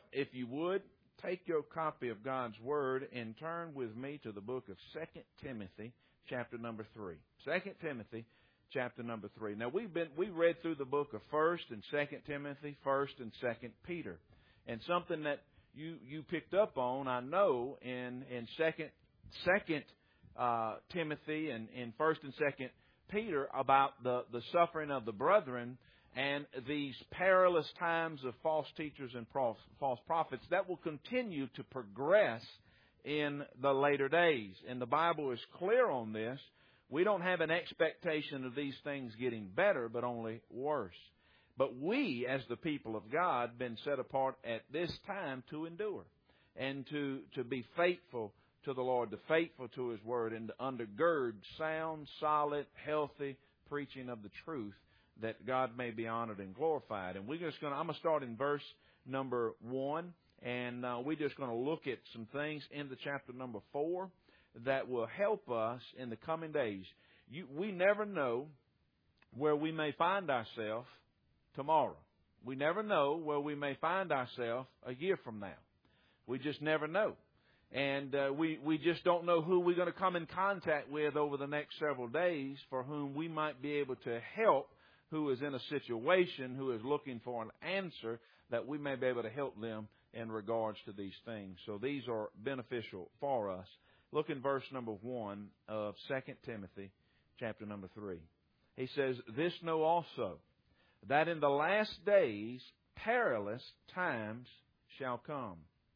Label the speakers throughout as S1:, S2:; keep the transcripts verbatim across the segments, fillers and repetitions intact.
S1: if you would, take your copy of God's Word and turn with me to the book of Second Timothy, chapter number three. Second Timothy, chapter number three. Now, we've been we read through the book of First and Second Timothy, First and Second Peter, and something that you you picked up on, I know, in in Second Second uh, Timothy and in First and Second Peter about the the suffering of the brethren. And these perilous times of false teachers and false prophets that will continue to progress in the later days. And the Bible is clear on this. We don't have an expectation of these things getting better, but only worse. But we, as the people of God, been set apart at this time to endure and to, to be faithful to the Lord, to faithful to His Word, and to undergird sound, solid, healthy preaching of the truth, that God may be honored and glorified. And we're just going to, I'm going to start in verse number one, and uh, we're just going to look at some things in the chapter number four that will help us in the coming days. You, we never know where we may find ourselves tomorrow. We never know where we may find ourselves a year from now. We just never know. And uh, we, we just don't know who we're going to come in contact with over the next several days for whom we might be able to help, who is in a situation, who is looking for an answer, that we may be able to help them in regards to these things. So these are beneficial for us. Look in verse number one of Second Timothy, chapter number three. He says, "This know also, that in the last days perilous times shall come.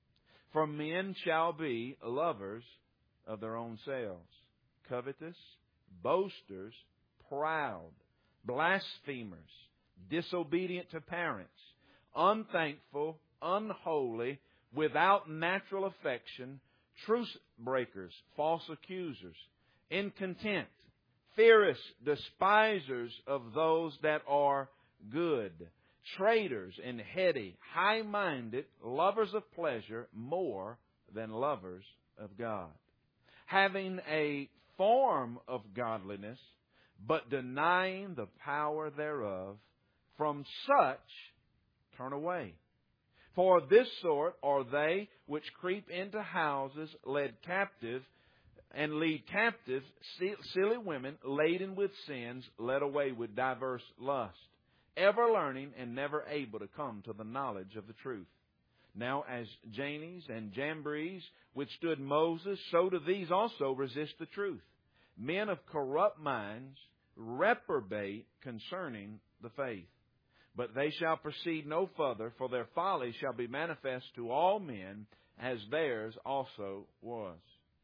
S1: For men shall be lovers of their own selves, covetous, boasters, proud, blasphemers, disobedient to parents, unthankful, unholy, without natural affection, truce breakers, false accusers, incontent, fierce, despisers of those that are good, traitors and heady, high-minded, lovers of pleasure more than lovers of God, having a form of godliness, but denying the power thereof. From such turn away. For this sort are they which creep into houses, led captive, and lead captive silly women laden with sins, led away with diverse lusts, ever learning and never able to come to the knowledge of the truth. Now as Jannes and Jambres withstood Moses, so do these also resist the truth. Men of corrupt minds, reprobate concerning the faith. But they shall proceed no further, for their folly shall be manifest to all men, as theirs also was.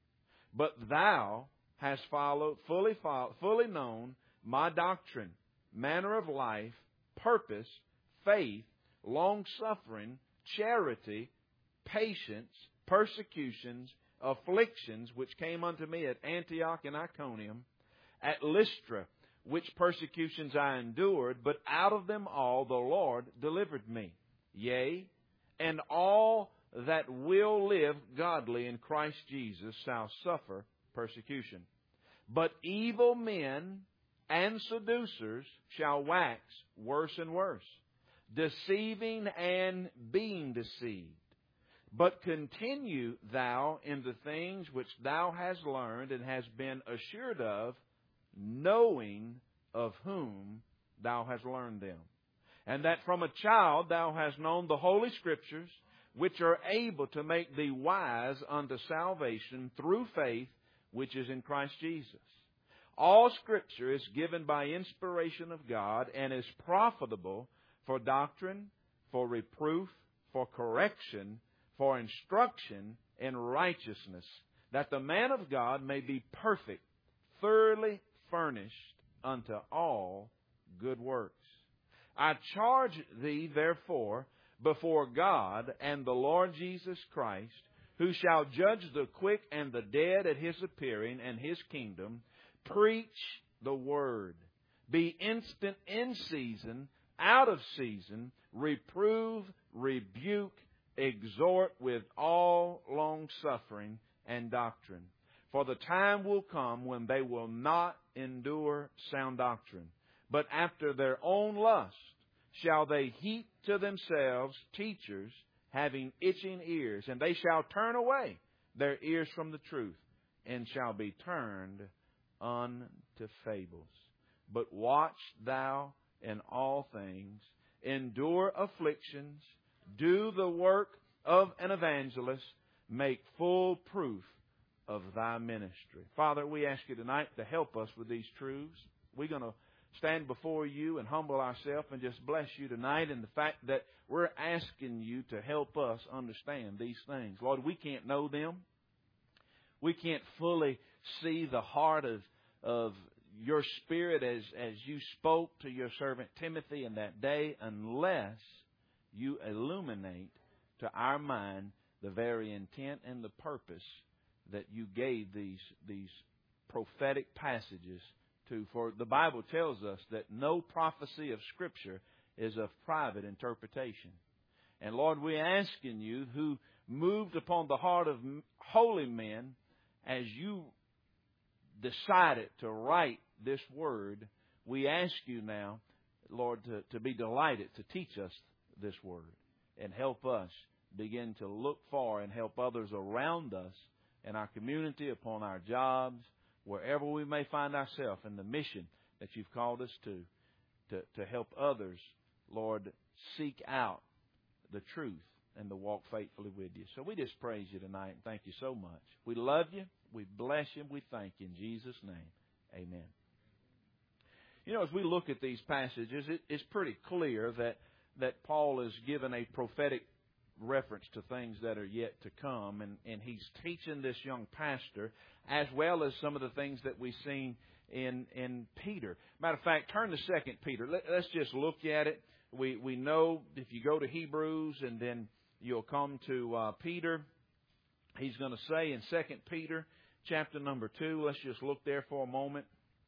S1: But thou hast followed, fully followed, fully known my doctrine, manner of life, purpose, faith, long-suffering, charity, patience, persecutions, afflictions, which came unto me at Antioch and Iconium, at Lystra, which persecutions I endured, but out of them all the Lord delivered me. Yea, and all that will live godly in Christ Jesus shall suffer persecution. But evil men and seducers shall wax worse and worse, deceiving and being deceived. But continue thou in the things which thou hast learned and hast been assured of, knowing of whom thou hast learned them, and that from a child thou hast known the Holy Scriptures, which are able to make thee wise unto salvation through faith which is in Christ Jesus. All Scripture is given by inspiration of God, and is profitable for doctrine, for reproof, for correction, for instruction in righteousness, that the man of God may be perfect, thoroughly furnished unto all good works. I charge thee, therefore, before God and the Lord Jesus Christ, who shall judge the quick and the dead at His appearing and His kingdom, preach the word. Be instant in season, out of season, reprove, rebuke, exhort with all longsuffering and doctrine. For the time will come when they will not endure sound doctrine, but after their own lust shall they heap to themselves teachers having itching ears, and they shall turn away their ears from the truth, and shall be turned unto fables. But watch thou in all things, endure afflictions, do the work of an evangelist, make full proof of thy ministry. Father, we ask you tonight to help us with these truths. We're going to stand before you and humble ourselves and just bless you tonight in the fact that we're asking you to help us understand these things. Lord, we can't know them. We can't fully see the heart of, of your Spirit as, as you spoke to your servant Timothy in that day unless you illuminate to our mind the very intent and the purpose that you gave these, these prophetic passages to. For the Bible tells us that no prophecy of Scripture is of private interpretation. And Lord, we're asking you, who moved upon the heart of holy men as you decided to write this word, we ask you now, Lord, to, to be delighted to teach us this word and help us begin to look for and help others around us in our community, upon our jobs, wherever we may find ourselves in the mission that you've called us to, to, to help others, Lord, seek out the truth and to walk faithfully with you. So we just praise you tonight and thank you so much. We love you. We bless you. We thank you in Jesus' name. Amen. You know, as we look at these passages, it, it's pretty clear that, that Paul is given a prophetic reference to things that are yet to come, and, and he's teaching this young pastor as well as some of the things that we've seen in, in Peter. Matter of fact, turn to Second Peter. Let, let's just look at it. We, we know if you go to Hebrews and then you'll come to uh, Peter, he's going to say in Second Peter chapter number two, let's just look there for a moment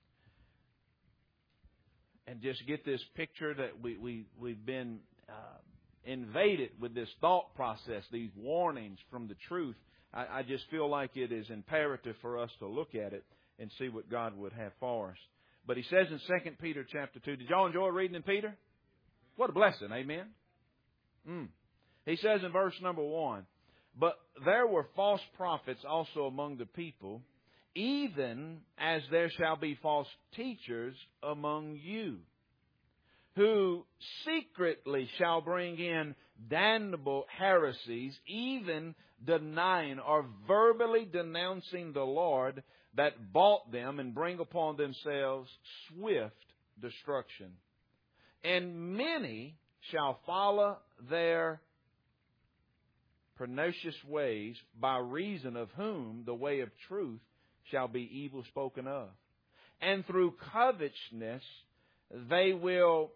S1: and just get this picture that we, we, we've been uh, invaded with this thought process, these warnings from the truth. I, I just feel like it is imperative for us to look at it and see what God would have for us. But he says in Second Peter chapter two, did y'all enjoy reading in Peter? What a blessing, amen? Mm. He says in verse number one, but there were false prophets also among the people, even as there shall be false teachers among you, who secretly shall bring in damnable heresies, even denying or verbally denouncing the Lord that bought them, and bring upon themselves swift destruction. And many shall follow their pernicious ways, by reason of whom the way of truth shall be evil spoken of. And through covetousness they will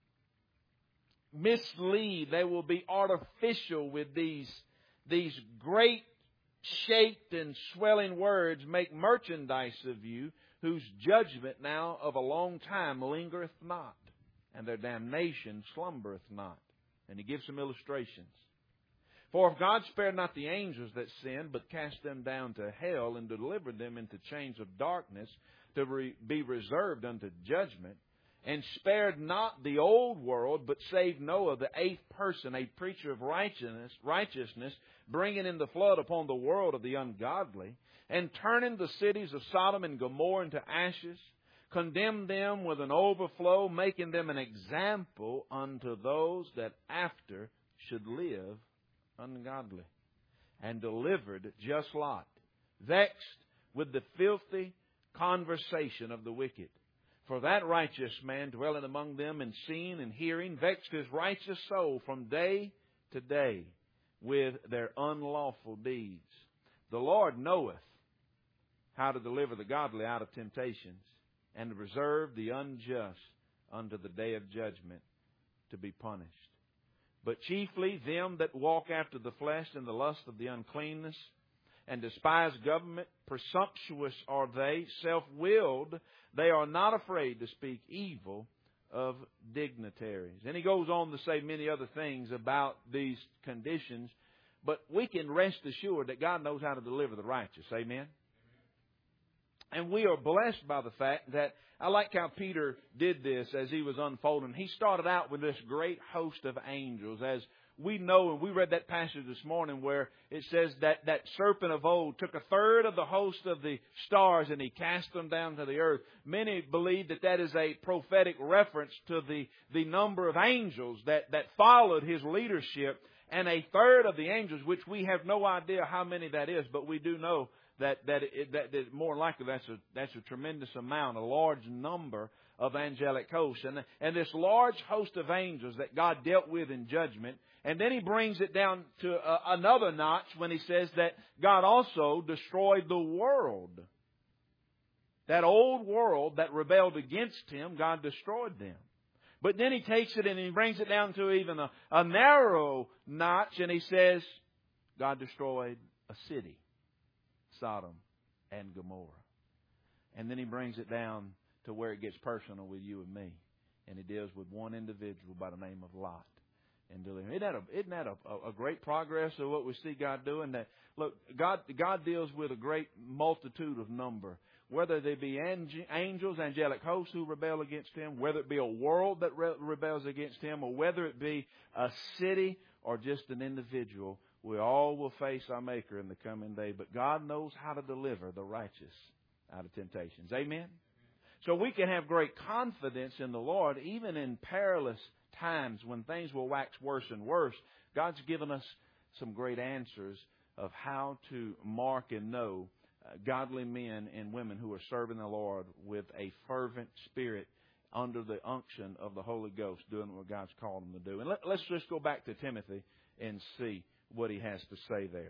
S1: mislead, they will be artificial with these, these great shaped and swelling words, make merchandise of you, whose judgment now of a long time lingereth not, and their damnation slumbereth not. And he gives some illustrations. For if God spared not the angels that sinned, but cast them down to hell, and delivered them into chains of darkness, to re- be reserved unto judgment, and spared not the old world, but saved Noah, the eighth person, a preacher of righteousness, righteousness, bringing in the flood upon the world of the ungodly, and turning the cities of Sodom and Gomorrah into ashes, condemned them with an overflow, making them an example unto those that after should live ungodly, and delivered just Lot, vexed with the filthy conversation of the wicked. For that righteous man dwelling among them, and seeing and hearing, vexed his righteous soul from day to day with their unlawful deeds. The Lord knoweth how to deliver the godly out of temptations, and to reserve the unjust unto the day of judgment, to be punished. But chiefly them that walk after the flesh in the lust of the uncleanness, and despise government, presumptuous are they, self-willed, they are not afraid to speak evil of dignitaries. And he goes on to say many other things about these conditions, but we can rest assured that God knows how to deliver the righteous. Amen? And we are blessed by the fact that, I like how Peter did this as he was unfolding. He started out with this great host of angels, as we know, and we read that passage this morning where it says that that serpent of old took a third of the host of the stars and he cast them down to the earth. Many believe that that is a prophetic reference to the, the number of angels that, that followed his leadership. And a third of the angels, which we have no idea how many that is, but we do know that that, it, that, that more likely that's a that's a tremendous amount, a large number of angelic hosts, and and this large host of angels that God dealt with in judgment. And then He brings it down to uh, another notch when He says that God also destroyed the world. That old world that rebelled against Him, God destroyed them. But then He takes it and He brings it down to even a, a narrow notch, and He says, God destroyed a city, Sodom and Gomorrah. And then He brings it down to where it gets personal with you and me. And He deals with one individual by the name of Lot. And isn't that, a, isn't that a, a great progress of what we see God doing? That look, God God deals with a great multitude of number. Whether they be angels, angelic hosts who rebel against Him, whether it be a world that re- rebels against Him, or whether it be a city or just an individual, we all will face our Maker in the coming day. But God knows how to deliver the righteous out of temptations. Amen? So we can have great confidence in the Lord, even in perilous times when things will wax worse and worse. God's given us some great answers of how to mark and know uh, godly men and women who are serving the Lord with a fervent spirit under the unction of the Holy Ghost, doing what God's called them to do. And let, let's just go back to Timothy and see what he has to say there.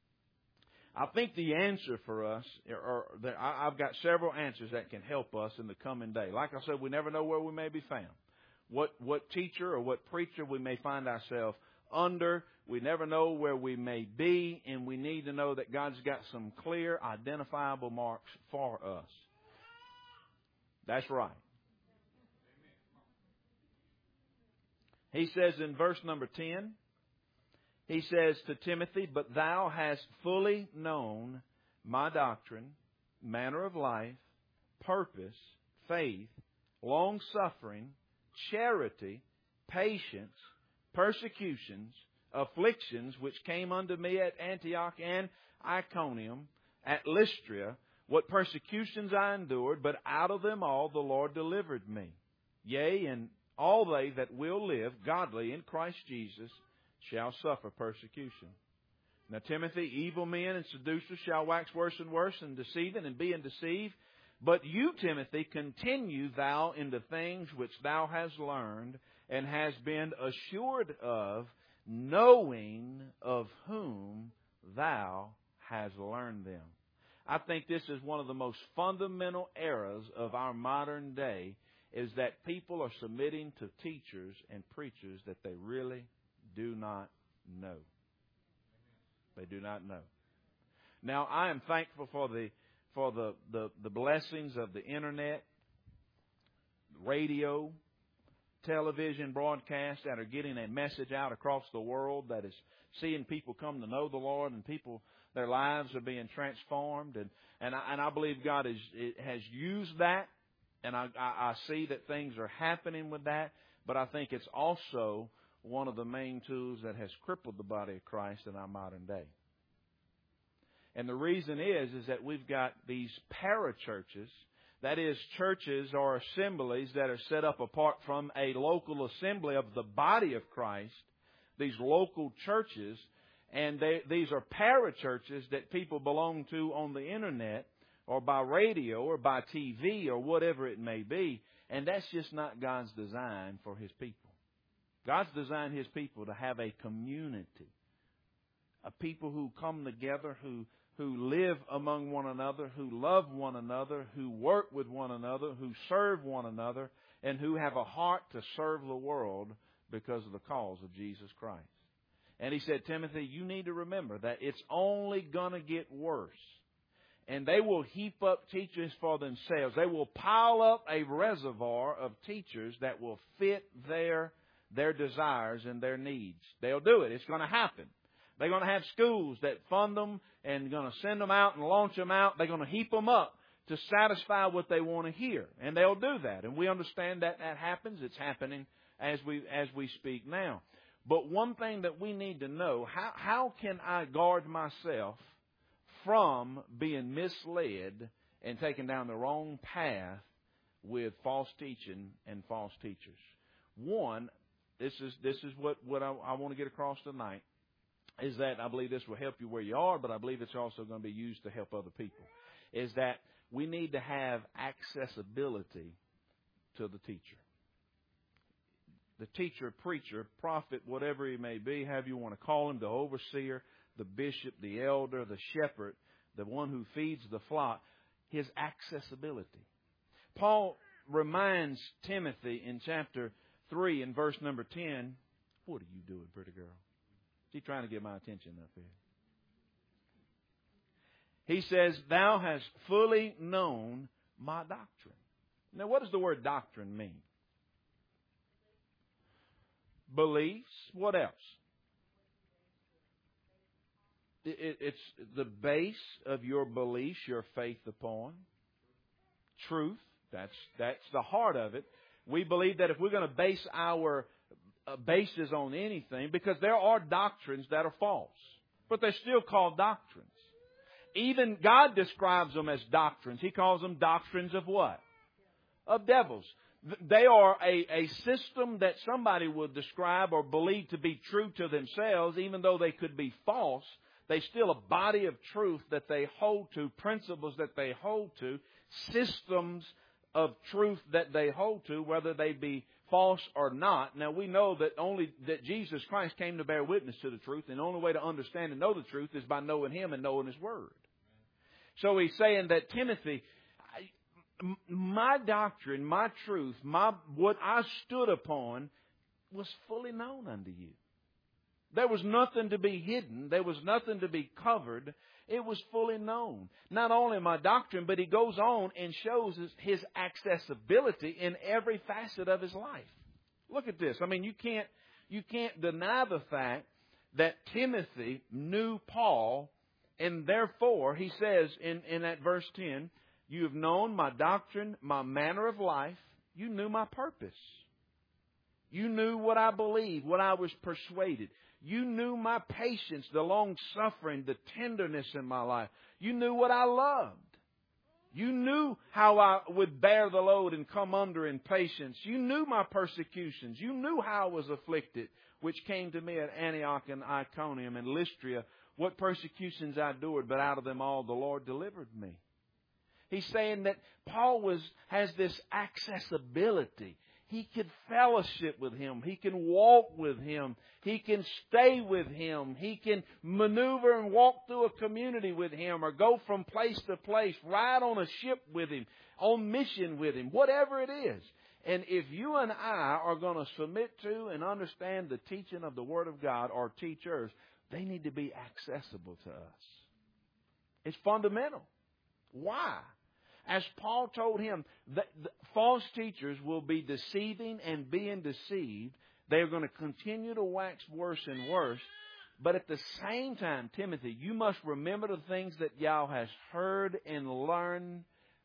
S1: I think the answer for us, or that I've got several answers that can help us in the coming day. Like I said, we never know where we may be found. What what teacher or what preacher we may find ourselves under. We never know where we may be, and we need to know that God's got some clear, identifiable marks for us. That's right. He says in verse number ten, he says to Timothy, "But thou hast fully known my doctrine, manner of life, purpose, faith, long-suffering, charity, patience, persecutions, afflictions, which came unto me at Antioch and Iconium, at Lystra, what persecutions I endured, but out of them all the Lord delivered me. Yea, and all they that will live godly in Christ Jesus shall suffer persecution. Now, Timothy, evil men and seducers shall wax worse and worse, and deceiving and being deceived. But you, Timothy, continue thou in the things which thou hast learned and hast been assured of, knowing of whom thou hast learned them." I think this is one of the most fundamental errors of our modern day, is that people are submitting to teachers and preachers that they really do not know. They do not know. Now, I am thankful for the for the, the, the blessings of the internet, radio, television broadcasts that are getting a message out across the world, that is seeing people come to know the Lord, and people, their lives are being transformed. And, and, I, and I believe God has, has used that, and I, I, I see that things are happening with that. But I think it's also one of the main tools that has crippled the body of Christ in our modern day. And the reason is, is that we've got these parachurches, that is, churches or assemblies that are set up apart from a local assembly of the body of Christ, these local churches, and they, these are parachurches that people belong to on the internet or by radio or by T V or whatever it may be, and that's just not God's design for His people. God's designed His people to have a community, a people who come together, who who live among one another, who love one another, who work with one another, who serve one another, and who have a heart to serve the world because of the cause of Jesus Christ. And he said, Timothy, you need to remember that it's only going to get worse. And they will heap up teachers for themselves. They will pile up a reservoir of teachers that will fit their, their desires and their needs. They'll do it. It's going to happen. They're going to have schools that fund them and going to send them out and launch them out. They're going to heap them up to satisfy what they want to hear. And they'll do that. And we understand that that happens. It's happening as we as we speak now. But one thing that we need to know, how, how can I guard myself from being misled and taken down the wrong path with false teaching and false teachers? One, this is this is what, what I, I want to get across tonight, is that I believe this will help you where you are, but I believe it's also going to be used to help other people, is that we need to have accessibility to the teacher. The teacher, preacher, prophet, whatever he may be, however you want to call him, the overseer, the bishop, the elder, the shepherd, the one who feeds the flock, his accessibility. Paul reminds Timothy in chapter three and verse number ten, what are you doing, pretty girl? Is he trying to get my attention up here? He says, thou hast fully known my doctrine. Now, what does the word doctrine mean? Beliefs. What else? It, it's the base of your beliefs, your faith upon. Truth. That's that's the heart of it. We believe that if we're going to base our bases on anything, because there are doctrines that are false, but they're still called doctrines. Even God describes them as doctrines. He calls them doctrines of what? Of devils. They are a, a system that somebody would describe or believe to be true to themselves, even though they could be false. They still a body of truth that they hold to, principles that they hold to, systems of truth that they hold to, whether they be false or not. Now, we know that only that Jesus Christ came to bear witness to the truth, and the only way to understand and know the truth is by knowing Him and knowing His Word. So he's saying that, Timothy, my doctrine, my truth, my what I stood upon was fully known unto you. There was nothing to be hidden. There was nothing to be covered. It was fully known. Not only my doctrine, but he goes on and shows his accessibility in every facet of his life. Look at this. I mean, you can't, you can't deny the fact that Timothy knew Paul, and therefore, he says in, in that verse ten, you have known my doctrine, my manner of life. You knew my purpose. You knew what I believed, what I was persuaded. You knew my patience, the long-suffering, the tenderness in my life. You knew what I loved. You knew how I would bear the load and come under in patience. You knew my persecutions. You knew how I was afflicted, which came to me at Antioch and Iconium and Lystra, what persecutions I endured, but out of them all the Lord delivered me. He's saying that Paul was has this accessibility. He can fellowship with Him. He can walk with Him. He can stay with Him. He can maneuver and walk through a community with Him, or go from place to place, ride on a ship with Him, on mission with Him, whatever it is. And if you and I are going to submit to and understand the teaching of the Word of God, or teachers, they need to be accessible to us. It's fundamental. Why? As Paul told him, that the false teachers will be deceiving and being deceived. They're going to continue to wax worse and worse. But at the same time, Timothy, you must remember the things that thou hast heard and learned,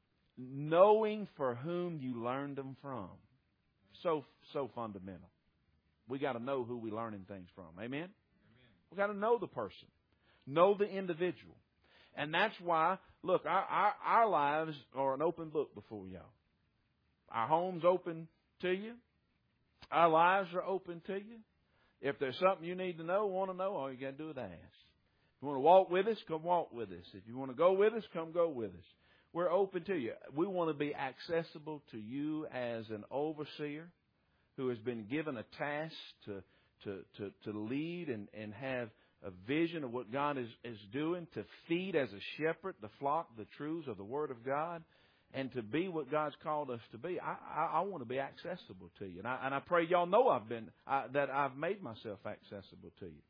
S1: knowing for whom you learned them from. So, so fundamental. We got to know who we're learning things from. Amen? Amen. We got to know the person, know the individual. And that's why, look, our, our, our lives are an open book before y'all. Our home's open to you. Our lives are open to you. If there's something you need to know, want to know, all you got to do is ask. If you want to walk with us, come walk with us. If you want to go with us, come go with us. We're open to you. We want to be accessible to you as an overseer who has been given a task to to to, to lead and, and have a vision of what God is, is doing, to feed as a shepherd the flock, the truths of the Word of God, and to be what God's called us to be. I, I, I want to be accessible to you. And I, and I pray y'all know I've been, I, that I've made myself accessible to you.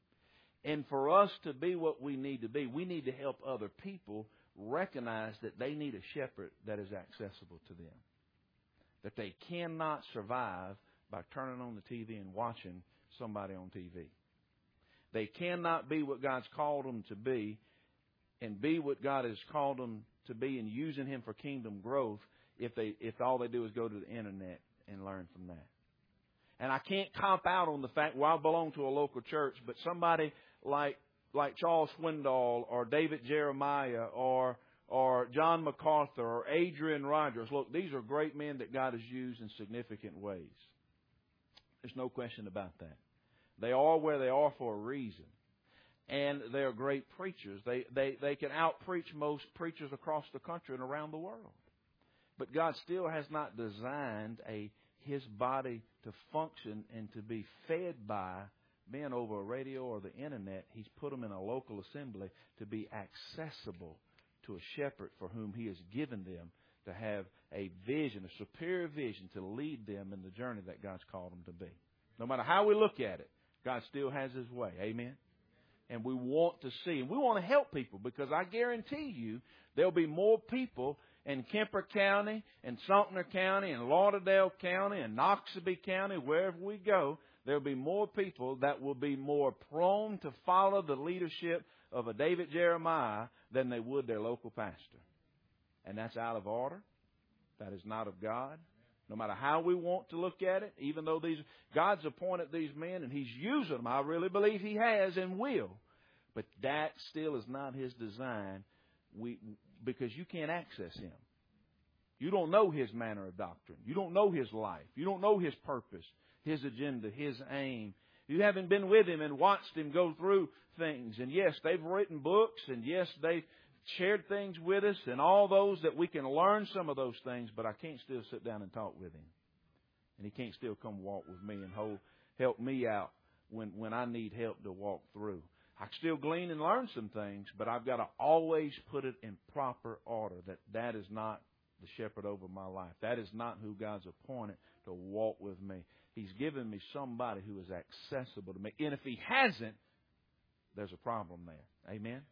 S1: And for us to be what we need to be, we need to help other people recognize that they need a shepherd that is accessible to them. That they cannot survive by turning on the T V and watching somebody on T V. They cannot be what God's called them to be and be what God has called them to be and using Him for kingdom growth if they if all they do is go to the internet and learn from that. And I can't cop out on the fact, well, I belong to a local church, but somebody like like Charles Swindoll or David Jeremiah or or John MacArthur or Adrian Rogers. Look, these are great men that God has used in significant ways. There's no question about that. They are where they are for a reason. And they are great preachers. They, they, they can out-preach most preachers across the country and around the world. But God still has not designed a His body to function and to be fed by men over a radio or the internet. He's put them in a local assembly to be accessible to a shepherd for whom He has given them to have a vision, a superior vision to lead them in the journey that God's called them to be. No matter how we look at it, God still has His way. Amen? And we want to see, and we want to help people, because I guarantee you there'll be more people in Kemper County and Sumter County and Lauderdale County and Noxubee County, wherever we go, there'll be more people that will be more prone to follow the leadership of a David Jeremiah than they would their local pastor. And that's out of order. That is not of God. No matter how we want to look at it, even though these God's appointed these men and He's using them, I really believe He has and will. But that still is not His design. We because you can't access Him. You don't know His manner of doctrine. You don't know His life. You don't know His purpose, His agenda, His aim. You haven't been with Him and watched Him go through things. And yes, they've written books, and yes, they've shared things with us, and all those that we can learn some of those things, but I can't still sit down and talk with Him. And He can't still come walk with me and hold, help me out when, when I need help to walk through. I can still glean and learn some things, but I've got to always put it in proper order, that that is not the shepherd over my life. That is not who God's appointed to walk with me. He's given me somebody who is accessible to me. And if He hasn't, there's a problem there. Amen?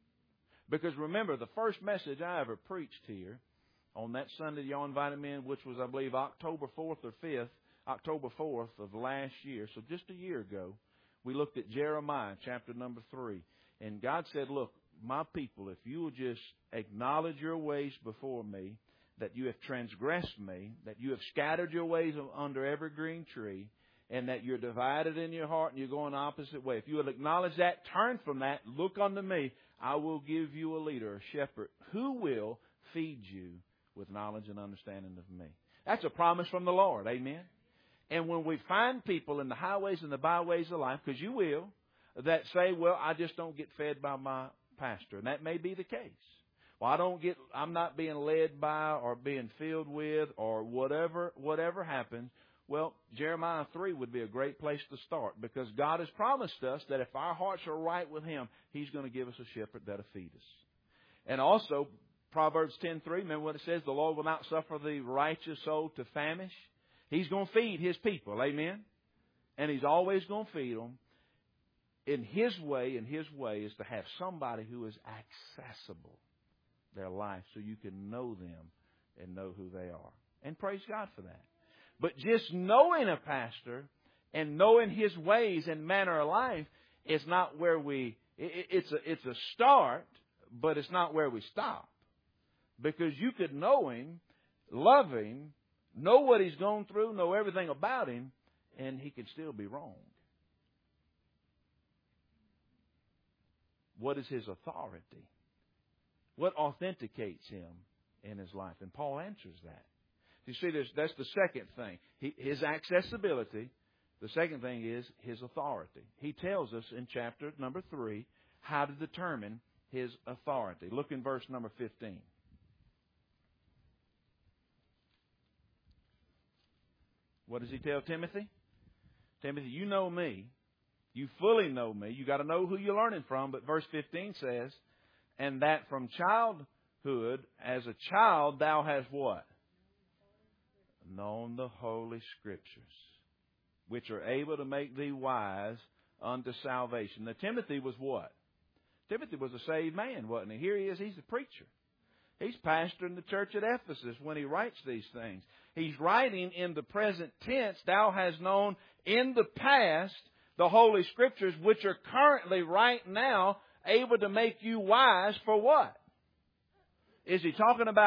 S1: Because remember, the first message I ever preached here on that Sunday y'all invited me in, which was, I believe, October fourth or fifth, October fourth of last year, so just a year ago, we looked at Jeremiah chapter number three. And God said, look, my people, if you will just acknowledge your ways before me, that you have transgressed me, that you have scattered your ways under every green tree, and that you're divided in your heart and you're going the opposite way. If you will acknowledge that, turn from that, look unto me, I will give you a leader, a shepherd, who will feed you with knowledge and understanding of me. That's a promise from the Lord. Amen? And when we find people in the highways and the byways of life, because you will, that say, well, I just don't get fed by my pastor. And that may be the case. Well, I don't get, I'm not being led by or being filled with or whatever, whatever happens. Well, Jeremiah three would be a great place to start, because God has promised us that if our hearts are right with Him, He's going to give us a shepherd that'll feed us. And also, Proverbs ten three, remember what it says? The Lord will not suffer the righteous soul to famish. He's going to feed His people. Amen? And He's always going to feed them in His way, and His way is to have somebody who is accessible, their life, so you can know them and know who they are. And praise God for that. But just knowing a pastor and knowing his ways and manner of life is not where we, it's a, it's a start, but it's not where we stop. Because you could know him, love him, know what he's gone through, know everything about him, and he can still be wrong. What is his authority? What authenticates him in his life? And Paul answers that. You see, there's, that's the second thing. He, his accessibility. The second thing is his authority. He tells us in chapter number three how to determine his authority. Look in verse number fifteen. What does he tell Timothy? Timothy, you know me. You fully know me. You got to know who you're learning from. But verse fifteen says, and that from childhood, as a child, thou hast what? Known the Holy Scriptures, which are able to make thee wise unto salvation. Now, Timothy was what? Timothy was a saved man, wasn't he? Here he is. He's a preacher. He's pastoring the church at Ephesus when he writes these things. He's writing in the present tense, thou hast known in the past the Holy Scriptures, which are currently right now able to make you wise for what? Is he talking about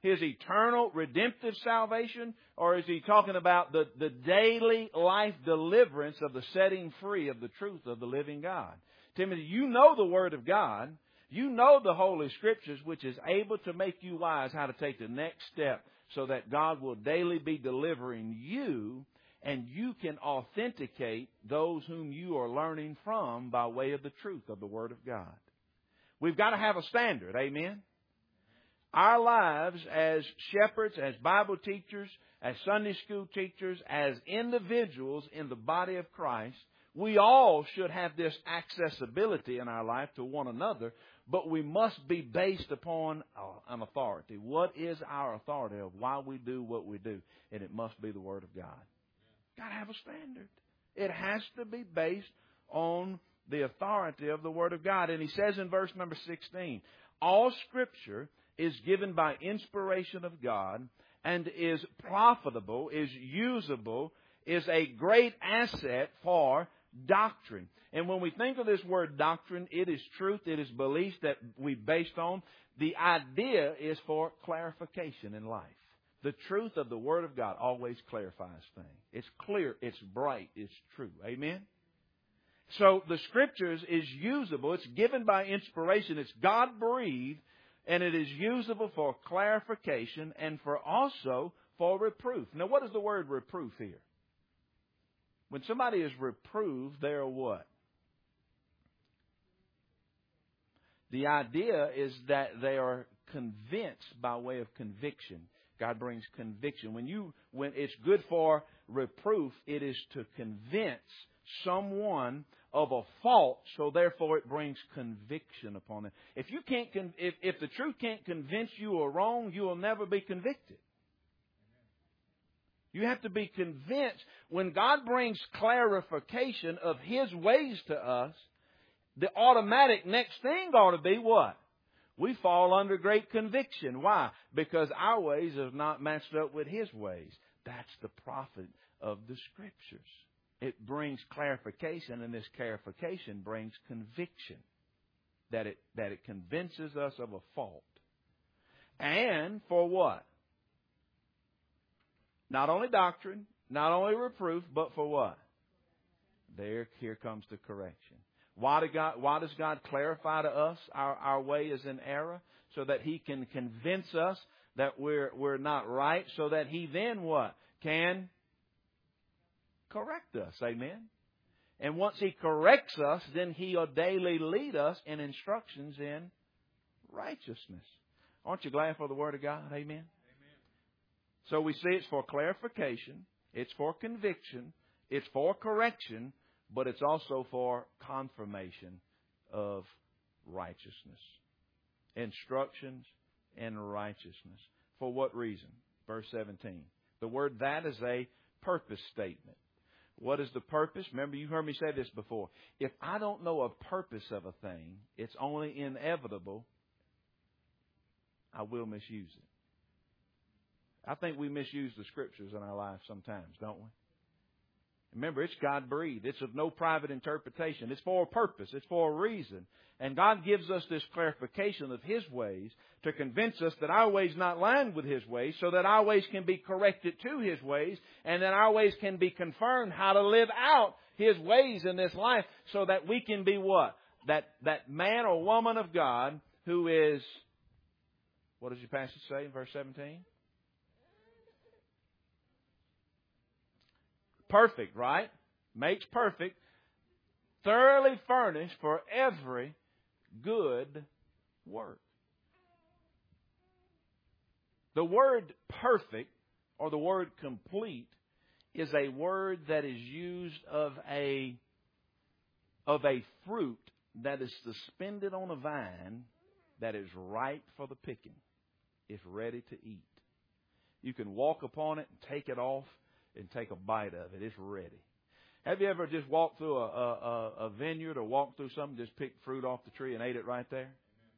S1: his eternal redemptive salvation, or is he talking about the, the daily life deliverance of the setting free of the truth of the living God? Timothy, you know the Word of God. You know the Holy Scriptures, which is able to make you wise how to take the next step so that God will daily be delivering you, and you can authenticate those whom you are learning from by way of the truth of the Word of God. We've got to have a standard, amen? Our lives as shepherds, as Bible teachers, as Sunday school teachers, as individuals in the body of Christ, we all should have this accessibility in our life to one another, but we must be based upon an authority. What is our authority of why we do what we do? And it must be the Word of God. Got to have a standard. It has to be based on the authority of the Word of God. And he says in verse number sixteen, all Scripture is given by inspiration of God and is profitable, is usable, is a great asset for doctrine. And when we think of this word doctrine, it is truth, it is beliefs that we based on. The idea is for clarification in life. The truth of the Word of God always clarifies things. It's clear, it's bright, it's true. Amen? So the Scriptures is usable. It's given by inspiration. It's God-breathed, and it is usable for clarification and for also for reproof. Now, what is the word reproof here? When somebody is reproved, they are what? The idea is that they are convinced by way of conviction. God brings conviction. When you, when it's good for reproof, it is to convince someone of a fault, so therefore it brings conviction upon them. If you can't, if, if the truth can't convince you are wrong, you will never be convicted. You have to be convinced. When God brings clarification of His ways to us, the automatic next thing ought to be what? We fall under great conviction. Why? Because our ways have not matched up with His ways. That's the profit of the Scriptures. It brings clarification, and this clarification brings conviction. That it, that it convinces us of a fault. And for what? Not only doctrine, not only reproof, but for what? There, here comes the correction. Why, do God, why does God clarify to us our, our way is in error? So that He can convince us that we're, we're not right. So that He then what? Can correct us. Amen? And once He corrects us, then He'll daily lead us in instructions in righteousness. Aren't you glad for the Word of God? Amen? Amen. So we see it's for clarification, it's for conviction, it's for correction, but it's also for confirmation of righteousness. Instructions in righteousness. For what reason? Verse seventeen. The word that is a purpose statement. What is the purpose? Remember, you heard me say this before. If I don't know a purpose of a thing, it's only inevitable I will misuse it. I think we misuse the Scriptures in our lives sometimes, don't we? Remember, it's God-breathed. It's of no private interpretation. It's for a purpose. It's for a reason. And God gives us this clarification of His ways to convince us that our ways not lined with His ways, so that our ways can be corrected to His ways, and that our ways can be confirmed how to live out His ways in this life, so that we can be what? That, that man or woman of God who is, what does your passage say in verse seventeen? Perfect, right? Makes perfect. Thoroughly furnished for every good work. The word perfect, or the word complete, is a word that is used of a, of a fruit that is suspended on a vine that is ripe for the picking. It's ready to eat. You can walk upon it and take it off and take a bite of it. It's ready. Have you ever just walked through a, a, a vineyard or walked through something, just picked fruit off the tree and ate it right there?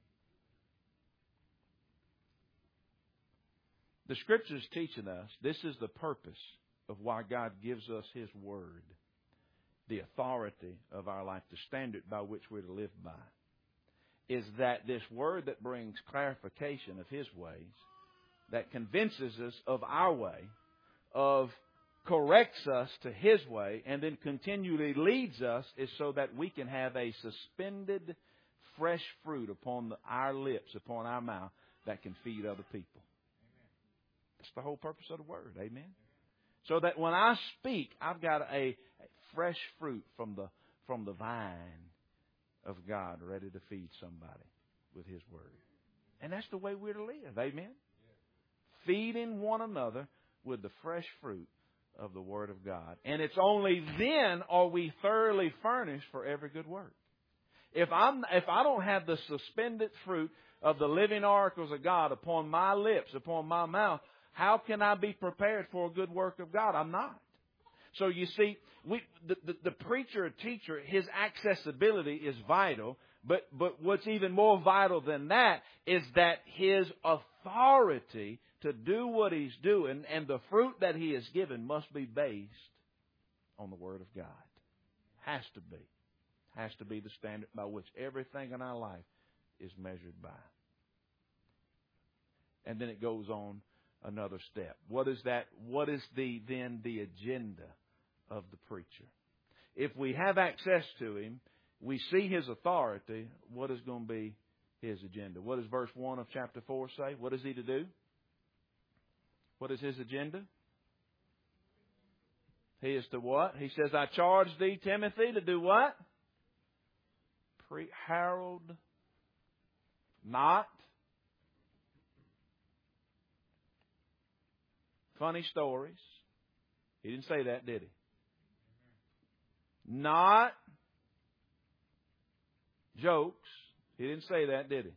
S1: The Scripture's teaching us this is the purpose of why God gives us His Word, the authority of our life, the standard by which we're to live by, is that this Word that brings clarification of His ways that convinces us of our way, of corrects us to His way, and then continually leads us, is so that we can have a suspended fresh fruit upon the, our lips, upon our mouth, that can feed other people. That's the whole purpose of the Word. Amen. So that when I speak, I've got a, a fresh fruit from the from the vine of God ready to feed somebody with His Word. And that's the way we're to live. Amen. Feeding one another with the fresh fruit of the Word of God. And it's only then are we thoroughly furnished for every good work. If I'm if I don't have the suspended fruit of the living oracles of God upon my lips, upon my mouth, how can I be prepared for a good work of God? I'm not. So you see, we, the, the, the preacher or teacher, his accessibility is vital. But, but what's even more vital than that is that his authority to do what he's doing and the fruit that he is given must be based on the Word of God. Has to be. Has to be the standard by which everything in our life is measured by. And then it goes on another step. What is that? What is the then the agenda of the preacher? If we have access to him, we see his authority, what is going to be his agenda? What does verse one of chapter four say? What is he to do? What is his agenda? He is to what? He says, I charge thee, Timothy, to do what? Pre- herald, not funny stories. He didn't say that, did he? Not jokes. He didn't say that, did he?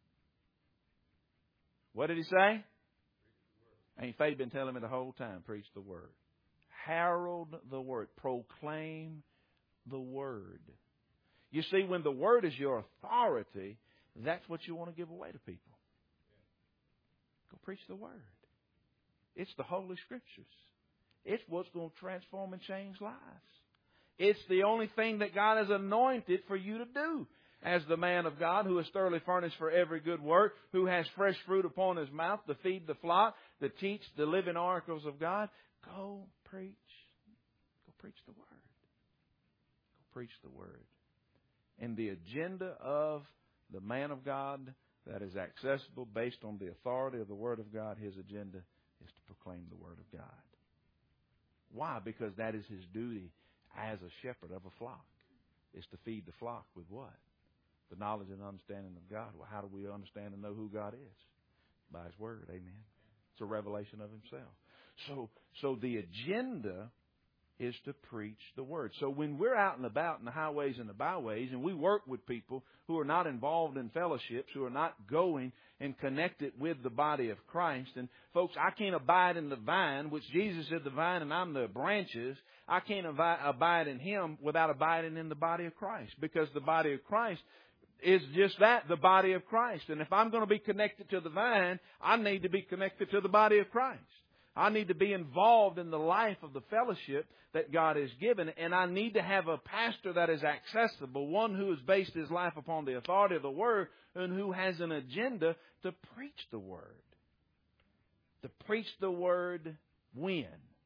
S1: What did he say? Ain't Faith been telling me the whole time, preach the Word. Herald the Word. Proclaim the Word. You see, when the Word is your authority, that's what you want to give away to people. Go preach the Word. It's the Holy Scriptures. It's what's going to transform and change lives. It's the only thing that God has anointed for you to do. As the man of God who is thoroughly furnished for every good work, who has fresh fruit upon his mouth to feed the flock, to teach the living oracles of God, go preach. Go preach the Word. Go preach the Word. And the agenda of the man of God that is accessible based on the authority of the Word of God, his agenda is to proclaim the Word of God. Why? Because that is his duty as a shepherd of a flock, is to feed the flock with what? The knowledge and understanding of God. Well, how do we understand and know who God is? By His Word. Amen. It's a revelation of Himself. So, so the agenda is to preach the Word. So when we're out and about in the highways and the byways, and we work with people who are not involved in fellowships, who are not going and connected with the body of Christ, and folks, I can't abide in the vine, which Jesus is the vine and I'm the branches. I can't abide in Him without abiding in the body of Christ, because the body of Christ is just that, the body of Christ. And if I'm going to be connected to the vine, I need to be connected to the body of Christ. I need to be involved in the life of the fellowship that God has given. And I need to have a pastor that is accessible, one who has based his life upon the authority of the Word, and who has an agenda to preach the Word. To preach the Word when?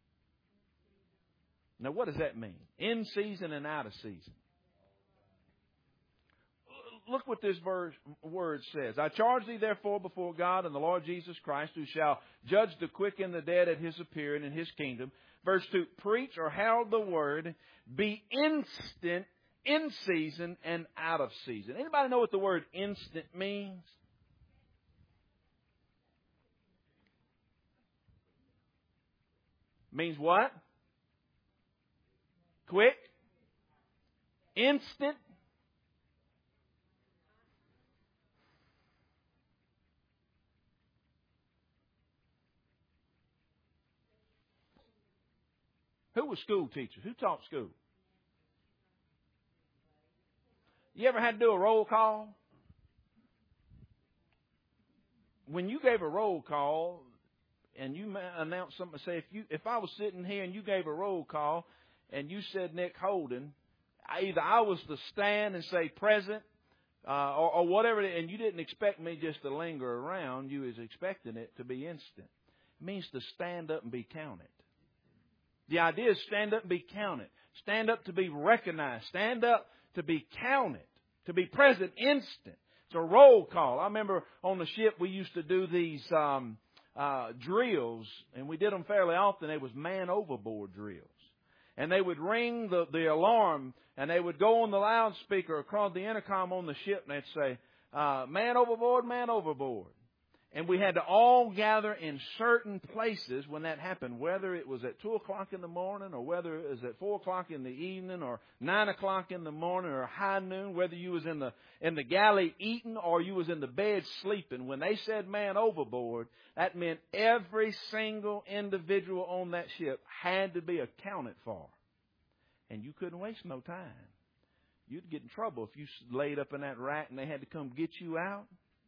S1: Now, what does that mean? In season and out of season. Look what this verse, word says. I charge thee therefore before God and the Lord Jesus Christ, who shall judge the quick and the dead at His appearing in His kingdom. Verse two, preach or herald the Word, be instant, in season and out of season. Anybody know what the word instant means? Means what? Quick? Instant? Who was school teachers? Who taught school? You ever had to do a roll call? When you gave a roll call and you announced something, say if you if I was sitting here and you gave a roll call and you said Nick Holden, either I was to stand and say present, uh, or, or whatever, and you didn't expect me just to linger around. You was expecting it to be instant. It means to stand up and be counted. The idea is stand up and be counted. Stand up to be recognized. Stand up to be counted. To be present instant. It's a roll call. I remember on the ship we used to do these um, uh, drills, and we did them fairly often. They was man overboard drills. And they would ring the, the alarm, and they would go on the loudspeaker across the intercom on the ship, and they'd say, uh, man overboard, man overboard. And we had to all gather in certain places when that happened, whether it was at two o'clock in the morning or whether it was at four o'clock in the evening or nine o'clock in the morning or high noon, whether you was in the in the galley eating or you was in the bed sleeping. When they said man overboard, that meant every single individual on that ship had to be accounted for. And you couldn't waste no time. You'd get in trouble if you laid up in that rack and they had to come get you out.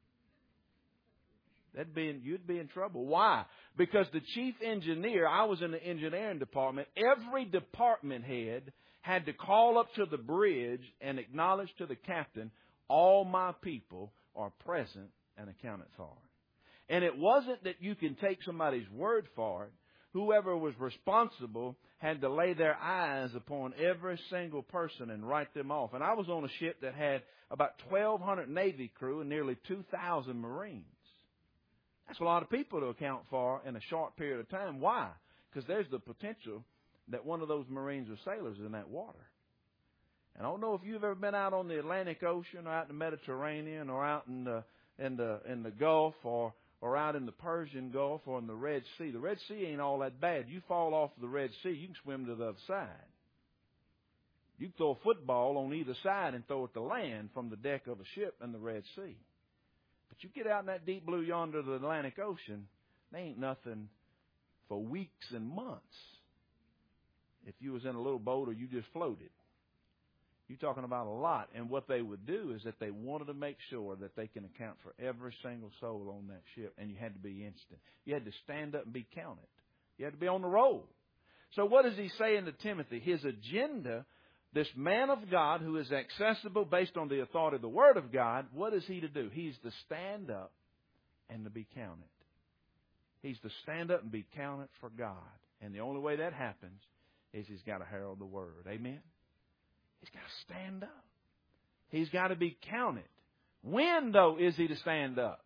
S1: That'd be in, you'd be in trouble. Why? Because the chief engineer, I was in the engineering department, every department head had to call up to the bridge and acknowledge to the captain, all my people are present and accounted for. And it wasn't that you can take somebody's word for it. Whoever was responsible had to lay their eyes upon every single person and write them off. And I was on a ship that had about twelve hundred Navy crew and nearly two thousand Marines. That's a lot of people to account for in a short period of time. Why? Because there's the potential that one of those Marines or sailors is in that water. And I don't know if you've ever been out on the Atlantic Ocean or out in the Mediterranean or out in the in the in the Gulf or or out in the Persian Gulf or in the Red Sea. The Red Sea ain't all that bad. You fall off the Red Sea, you can swim to the other side. You can throw a football on either side and throw it to land from the deck of a ship in the Red Sea. But you get out in that deep blue yonder of the Atlantic Ocean, there ain't nothing for weeks and months if you was in a little boat or you just floated. You're talking about a lot. And what they would do is that they wanted to make sure that they can account for every single soul on that ship, and you had to be instant. You had to stand up and be counted. You had to be on the roll. So what is he saying to Timothy? His agenda, this man of God who is accessible based on the authority of the Word of God, what is he to do? He's to stand up and to be counted. He's to stand up and be counted for God. And the only way that happens is he's got to herald the Word. Amen? He's got to stand up. He's got to be counted. When, though, is he to stand up?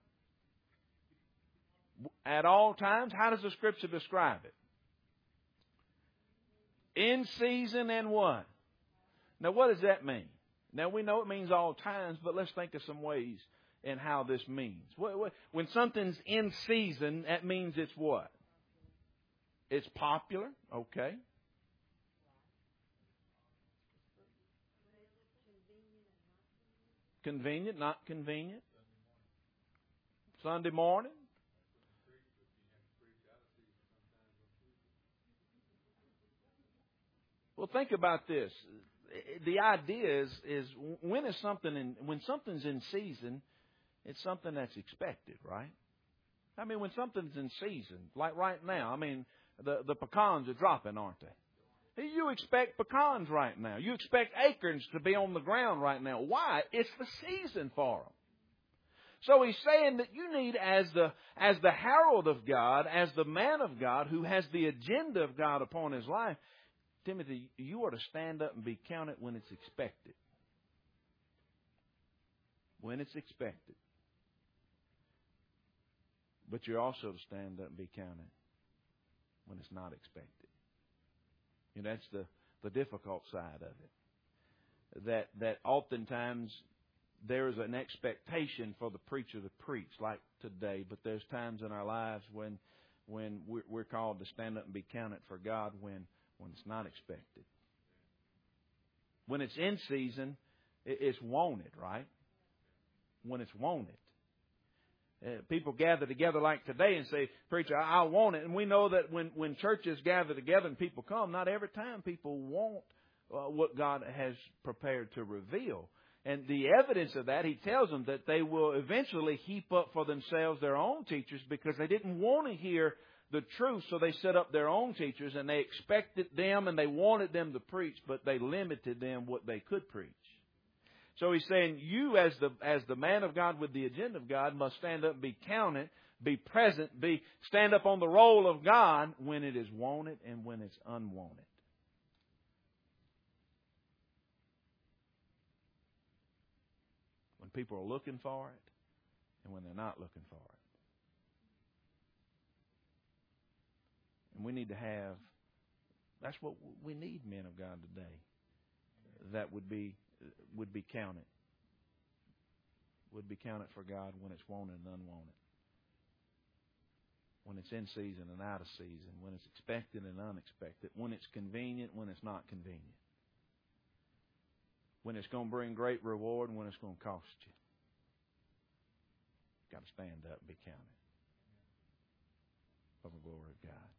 S1: At all times? How does the Scripture describe it? In season and what? Now, what does that mean? Now, we know it means all times, but let's think of some ways in how this means. When something's in season, that means it's what? It's popular. Okay. Convenient, not convenient. Sunday morning. Well, think about this. The idea is, is when is something in, when something's in season, it's something that's expected, right? I mean, when something's in season, like right now, I mean, the, the pecans are dropping, aren't they? You expect pecans right now. You expect acorns to be on the ground right now. Why? It's the season for them. So he's saying that you need, as the as the herald of God, as the man of God who has the agenda of God upon his life, Timothy, you are to stand up and be counted when it's expected. When it's expected. But you're also to stand up and be counted when it's not expected. You know, that's the, the difficult side of it. That that oftentimes there is an expectation for the preacher to preach, like today, but there's times in our lives when when we're, we're called to stand up and be counted for God when, when it's not expected. When it's in season, it's wanted, right? When it's wanted. Uh, people gather together like today and say, preacher, I, I want it. And we know that when, when churches gather together and people come, not every time people want uh, what God has prepared to reveal. And the evidence of that, he tells them that they will eventually heap up for themselves their own teachers because they didn't want to hear the truth. So they set up their own teachers and they expected them and they wanted them to preach, but they limited them what they could preach. So he's saying you as the as the man of God with the agenda of God must stand up and be counted, be present, be stand up on the role of God when it is wanted and when it's unwanted. When people are looking for it and when they're not looking for it. And we need to have, that's what we need, men of God, today. That would be would be counted. Would be counted for God when it's wanted and unwanted. When it's in season and out of season. When it's expected and unexpected. When it's convenient, when it's not convenient. When it's going to bring great reward and when it's going to cost you. You've got to stand up and be counted for the glory of God.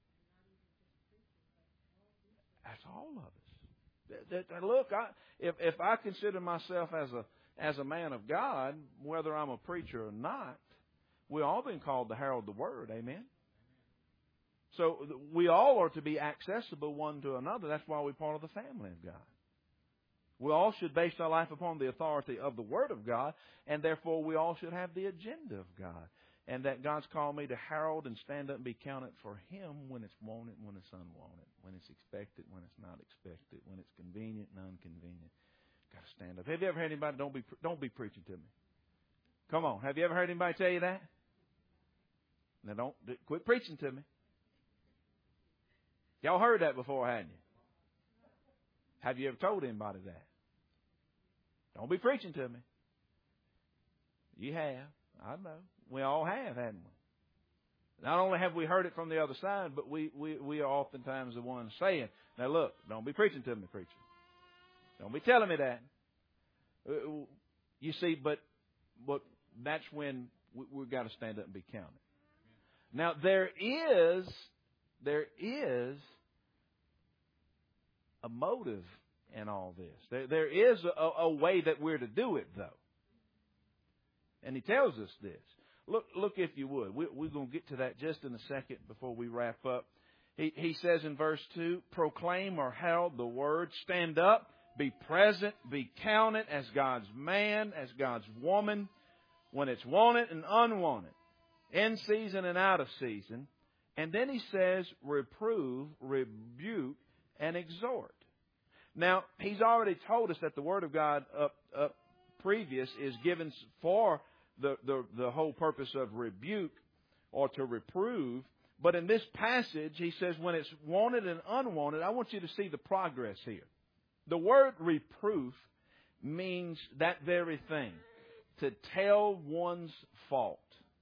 S1: That's all of us. That, that, look, I, if if I consider myself as a as a man of God, whether I'm a preacher or not, we all been called to herald the word. Amen. So we all are to be accessible one to another. That's why we're part of the family of God. We all should base our life upon the authority of the Word of God, and therefore we all should have the agenda of God. And that God's called me to herald and stand up and be counted for Him when it's wanted, when it's unwanted, when it's expected, when it's not expected, when it's convenient and unconvenient. Got to stand up. Have you ever heard anybody, don't be, don't be preaching to me. Come on. Have you ever heard anybody tell you that? Now don't, quit preaching to me. Y'all heard that before, hadn't you? Have you ever told anybody that? Don't be preaching to me. You have. I know. We all have, haven't we? Not only have we heard it from the other side, but we, we, we are oftentimes the ones saying, now look, don't be preaching to me, preacher. Don't be telling me that. You see, but, but that's when we, we've got to stand up and be counted. Now, there is, there is a motive in all this. There, there is a, a way that we're to do it, though. And he tells us this. Look, look if you would. We, we're going to get to that just in a second before we wrap up. He, he says in verse two, proclaim or herald the word, stand up, be present, be counted as God's man, as God's woman, when it's wanted and unwanted, in season and out of season. And then he says, reprove, rebuke, and exhort. Now, he's already told us that the Word of God up, up previous is given for the, the, the whole purpose of rebuke or to reprove. But in this passage, he says when it's wanted and unwanted, I want you to see the progress here. The word reproof means that very thing, to tell one's fault.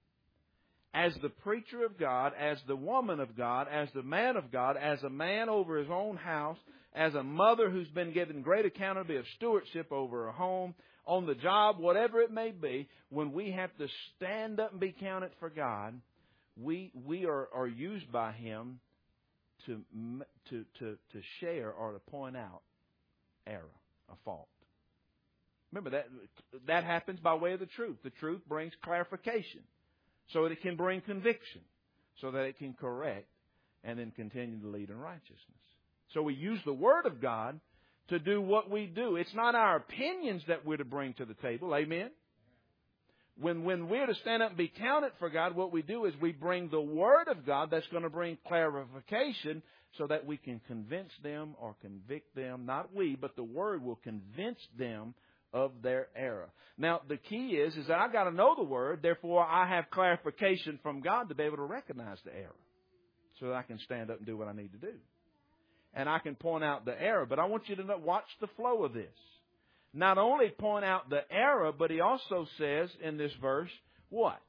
S1: As the preacher of God, as the woman of God, as the man of God, as a man over his own house, as a mother who's been given great accountability of stewardship over her home, on the job, whatever it may be, when we have to stand up and be counted for God, we we are, are used by Him to, to, to, to share or to point out error, a fault. Remember, that that happens by way of the truth. The truth brings clarification so that it can bring conviction, so that it can correct and then continue to lead in righteousness. So we use the Word of God to do what we do. It's not our opinions that we're to bring to the table. Amen? When, when we're to stand up and be counted for God, what we do is we bring the Word of God that's going to bring clarification so that we can convince them or convict them. Not we, but the Word will convince them of their error. Now, the key is, is that I've got to know the Word. Therefore, I have clarification from God to be able to recognize the error so that I can stand up and do what I need to do. And I can point out the error. But I want you to know, watch the flow of this. Not only point out the error, but he also says in this verse, what?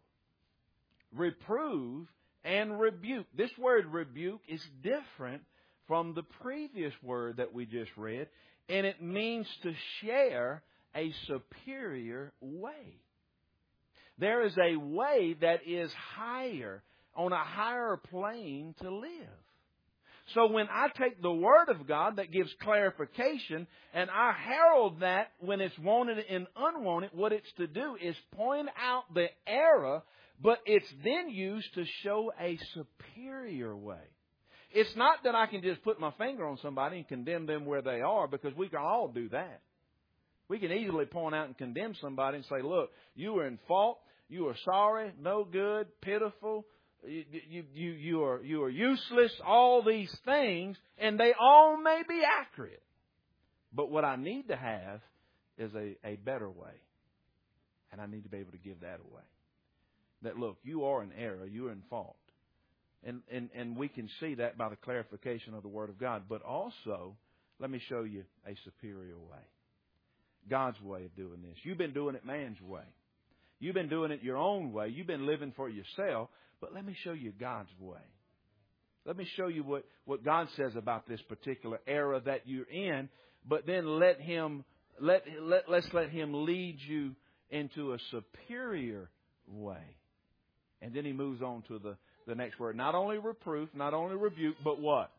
S1: Reprove and rebuke. This word rebuke is different from the previous word that we just read. And it means to share a superior way. There is a way that is higher, on a higher plane to live. So when I take the Word of God that gives clarification and I herald that when it's wanted and unwanted, what it's to do is point out the error, but it's then used to show a superior way. It's not that I can just put my finger on somebody and condemn them where they are, because we can all do that. We can easily point out and condemn somebody and say, look, you were in fault. You are sorry, no good, pitiful. You, you, you, you, are, you are useless, all these things, and they all may be accurate. But what I need to have is a, a better way. And I need to be able to give that away. That, look, you are in error, you are in fault. And, and, and we can see that by the clarification of the Word of God. But also, let me show you a superior way. God's way of doing this. You've been doing it man's way. You've been doing it your own way. You've been living for yourself. But let me show you God's way. Let me show you what, what God says about this particular era that you're in. But then let Him, let, let, let's let Him lead you into a superior way. And then He moves on to the, the next word. Not only reproof, not only rebuke, but what?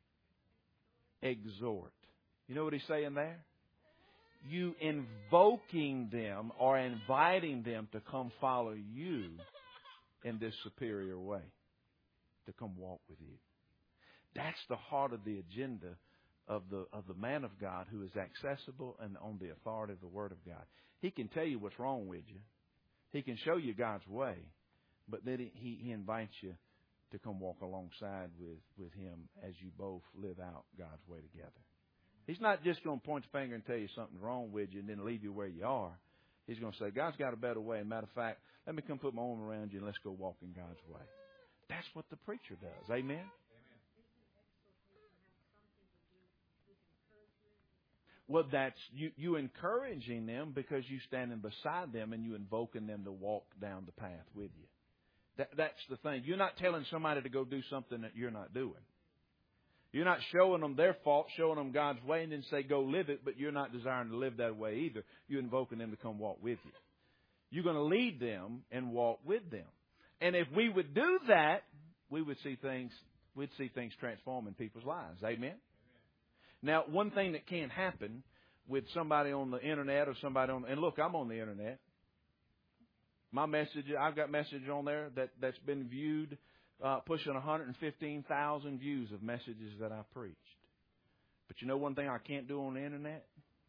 S1: Exhort. You know what He's saying there? You invoking them or inviting them to come follow you in this superior way, to come walk with you. That's the heart of the agenda of the of the man of God who is accessible and on the authority of the Word of God. He can tell you what's wrong with you. He can show you God's way, but then he, he invites you to come walk alongside with, with Him as you both live out God's way together. He's not just going to point the finger and tell you something's wrong with you and then leave you where you are. He's going to say, God's got a better way. As a matter of fact, let me come put my arm around you and let's go walk in God's way. That's what the preacher does. Amen? Well, that's you, you encouraging them because you standing beside them and you invoking them to walk down the path with you. That, that's the thing. You're not telling somebody to go do something that you're not doing. You're not showing them their fault, showing them God's way, and then say, go live it, but you're not desiring to live that way either. You're invoking them to come walk with you. You're going to lead them and walk with them. And if we would do that, we would see things, we'd see things transform in people's lives. Amen? Amen. Now, one thing that can happen with somebody on the internet or somebody on, and look, I'm on the internet. My message, I've got message on there that, that's been viewed, uh, pushing one hundred fifteen thousand views of messages that I preached. But you know one thing I can't do on the internet?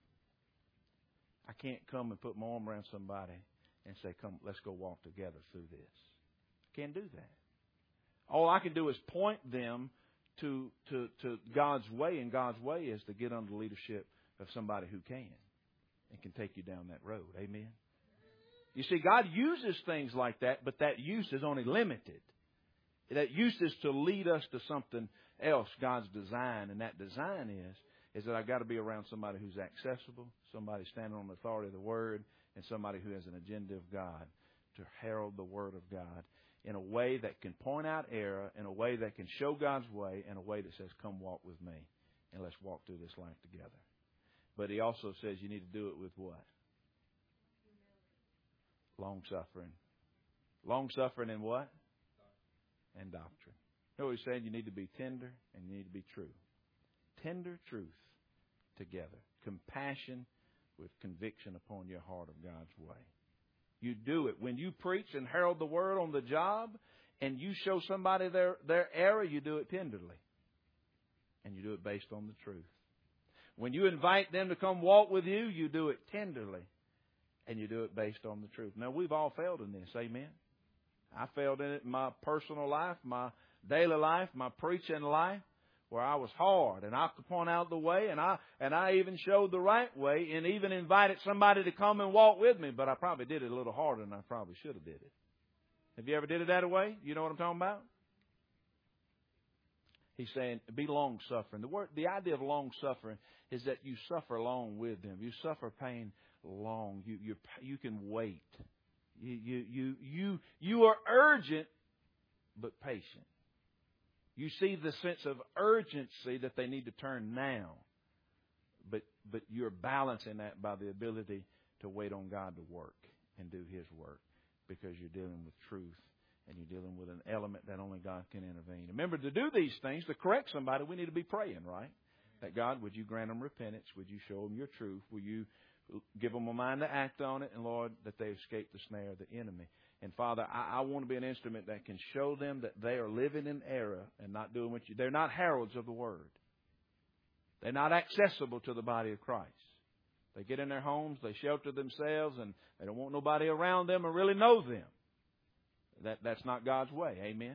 S1: I can't come and put my arm around somebody and say, come, let's go walk together through this. I can't do that. All I can do is point them to, to, to God's way, and God's way is to get under the leadership of somebody who can and can take you down that road. Amen? You see, God uses things like that, but that use is only limited. That use is to lead us to something else, God's design. And that design is, is that I've got to be around somebody who's accessible, somebody standing on the authority of the Word, and somebody who has an agenda of God to herald the Word of God in a way that can point out error, in a way that can show God's way, in a way that says, come walk with me, and let's walk through this life together. But He also says you need to do it with what? Long-suffering. Long-suffering and what? And doctrine. You know what He's saying? You need to be tender and you need to be true. Tender truth together. Compassion with conviction upon your heart of God's way. You do it. When you preach and herald the Word on the job and you show somebody their, their error, you do it tenderly. And you do it based on the truth. When you invite them to come walk with you, you do it tenderly. And you do it based on the truth. Now, we've all failed in this. Amen? I failed in it in my personal life, my daily life, my preaching life, where I was hard. And I could point out the way, and I and I even showed the right way, and even invited somebody to come and walk with me. But I probably did it a little harder than I probably should have did it. Have you ever did it that way? You know what I'm talking about? He's saying, be long-suffering. The word, the idea of long-suffering is that you suffer long with them. You suffer pain long. You you you can wait. You you you you you are urgent, but patient. You see the sense of urgency that they need to turn now, but but you're balancing that by the ability to wait on God to work and do His work, because you're dealing with truth and you're dealing with an element that only God can intervene. Remember, to do these things, to correct somebody, we need to be praying, right? That God, would you grant them repentance? Would you show them your truth? Will you give them a mind to act on it? And Lord, that they escape the snare of the enemy. And Father, I, I want to be an instrument that can show them that they are living in error and not doing what you... They're not heralds of the Word. They're not accessible to the body of Christ. They get in their homes, they shelter themselves, and they don't want nobody around them or really know them. That, that's not God's way. Amen?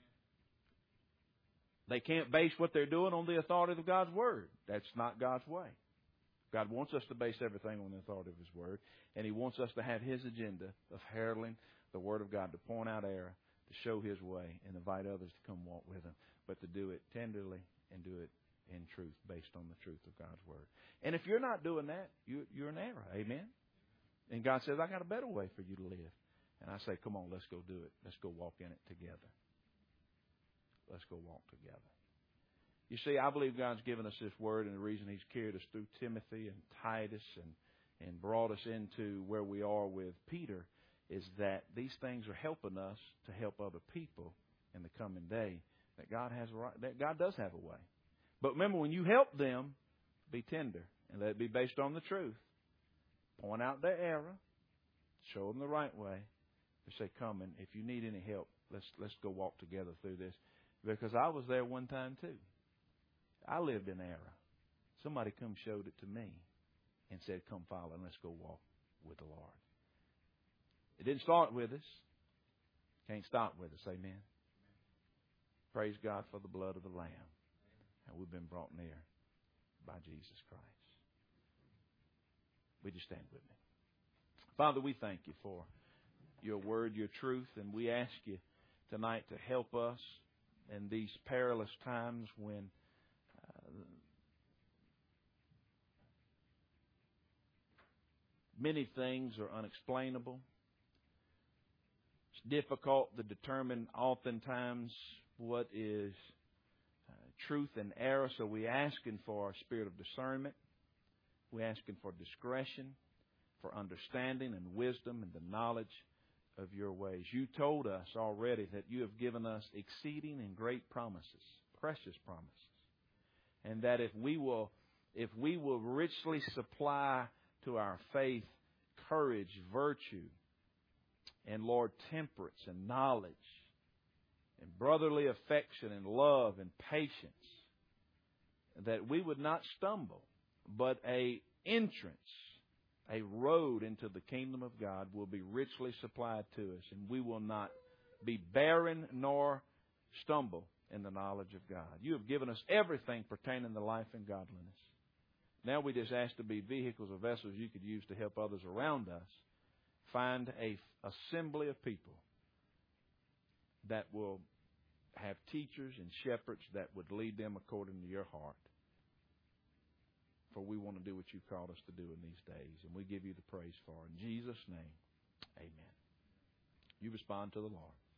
S1: They can't base what they're doing on the authority of God's Word. That's not God's way. God wants us to base everything on the authority of His Word, and He wants us to have His agenda of heralding the Word of God, to point out error, to show His way, and invite others to come walk with Him, but to do it tenderly and do it in truth, based on the truth of God's Word. And if you're not doing that, you, you're in error. Amen? And God says, I got a better way for you to live. And I say, come on, let's go do it. Let's go walk in it together. Let's go walk together. You see, I believe God's given us this Word, and the reason He's carried us through Timothy and Titus and, and brought us into where we are with Peter is that these things are helping us to help other people in the coming day, that God has a right, that God does have a way. But remember, when you help them, be tender and let it be based on the truth. Point out their error, show them the right way, and say, "Come, and if you need any help, let's let's go walk together through this." Because I was there one time too. I lived in error. Somebody come showed it to me and said, "Come follow and let's go walk with the Lord." It didn't start with us. Can't stop with us. Amen. Praise God for the blood of the Lamb. And we've been brought near by Jesus Christ. Would you stand with me? Father, we thank you for your word, your truth, and we ask you tonight to help us in these perilous times when uh, many things are unexplainable. It's difficult to determine oftentimes what is uh, truth and error, so we're asking for a spirit of discernment. We're asking for discretion, for understanding and wisdom and the knowledge of your ways. You told us already that you have given us exceeding and great promises, precious promises, and that if we will, if we will richly supply to our faith courage, virtue, and, Lord, temperance and knowledge, and brotherly affection and love and patience, that we would not stumble, but a entrance, a road into the kingdom of God will be richly supplied to us, and we will not be barren nor stumble in the knowledge of God. You have given us everything pertaining to life and godliness. Now we just ask to be vehicles or vessels you could use to help others around us find a assembly of people that will have teachers and shepherds that would lead them according to your heart. For we want to do what you've called us to do in these days. And we give you the praise for it. In Jesus' name, amen. You respond to the Lord.